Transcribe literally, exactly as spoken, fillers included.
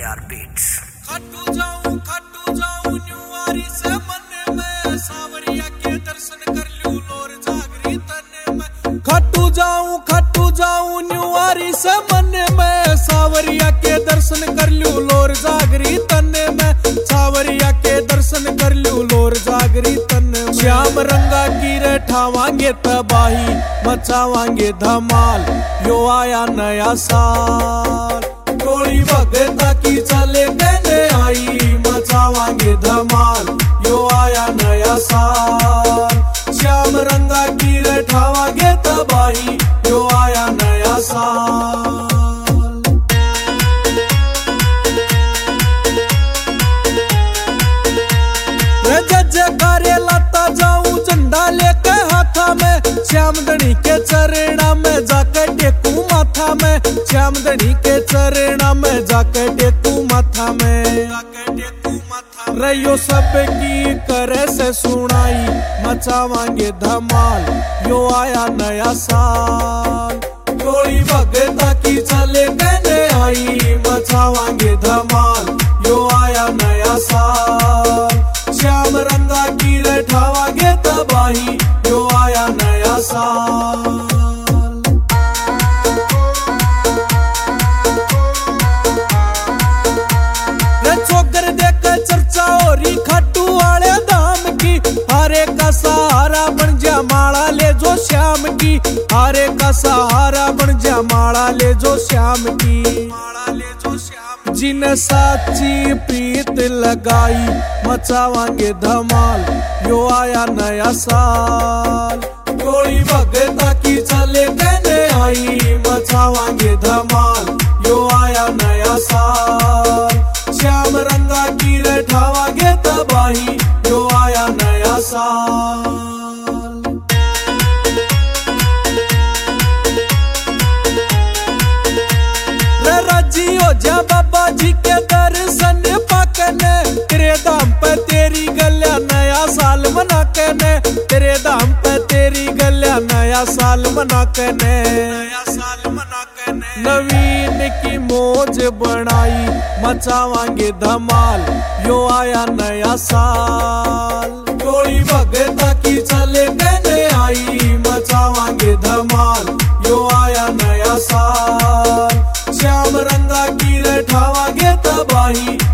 Are beats. Khatu जाऊं खाटू जाऊं न्यूआरी से मन में सावरिया के दर्शन कर लूं लोर जागरी तन में। खाटू जाऊं खाटू जाऊं न्यूआरी से मन में सावरिया के दर्शन कर लूं लोर जागरी तन में। सावरिया के दर्शन कर लूं लोर जागरी तन में। श्याम रंगा की रे ठावांगे तबाही मचावांगे धमाल यो आया नया साल। टोली भगता की चले कहने आई मचावांगे धमाल यो आया नया साल। श्याम रंगा की रे ठावांगे तबाही यो आया नया साल। जजकारे लाता जाऊं झंडा लेके हाथा में। श्याम धनी के चरणा में जाकर टेकू माथा में। श्याम धनी के चरणा में जाकर टेकू माथा में। रहियो सबकी करे से सुनाई मचावांगे धमाल यो आया नया साल। टोली भगता की चले कहने आई मचावांगे धमाल यो आया नया साल। श्याम रंगा की रे ठावांगे तबाही यो आया नया साल। चौकर देकर चर्चा हो रही खाटू वाले धाम की। हारे का सहारा बन जा माला ले जो श्याम की। हारे का सहारा बन जा माला ले जो श्याम की। माला ले जो श्याम जिन साची प्रीत लगाई मचावांगे धमाल यो आया नया साल। टोली भगता की चले कहने आई मचावांगे धमाल यो आया नया साल। श्याम रंगा की रे ठावांगे तबाही यो आया नया साल। राजी हो जा बाबा जी के दर्शन पाकने। तेरे धाम पे तेरी गल्या नया साल मना कने। तेरे धाम पे तेरी गल्या नया साल मना कने। नया साल मना कने। नवीन की मौज बनाई मचावांगे धमाल यो आया नया साल। टोली भगता की चले कहने आई मचावांगे धमाल यो आया नया साल। श्याम रंगा की रे ठावांगे तबाही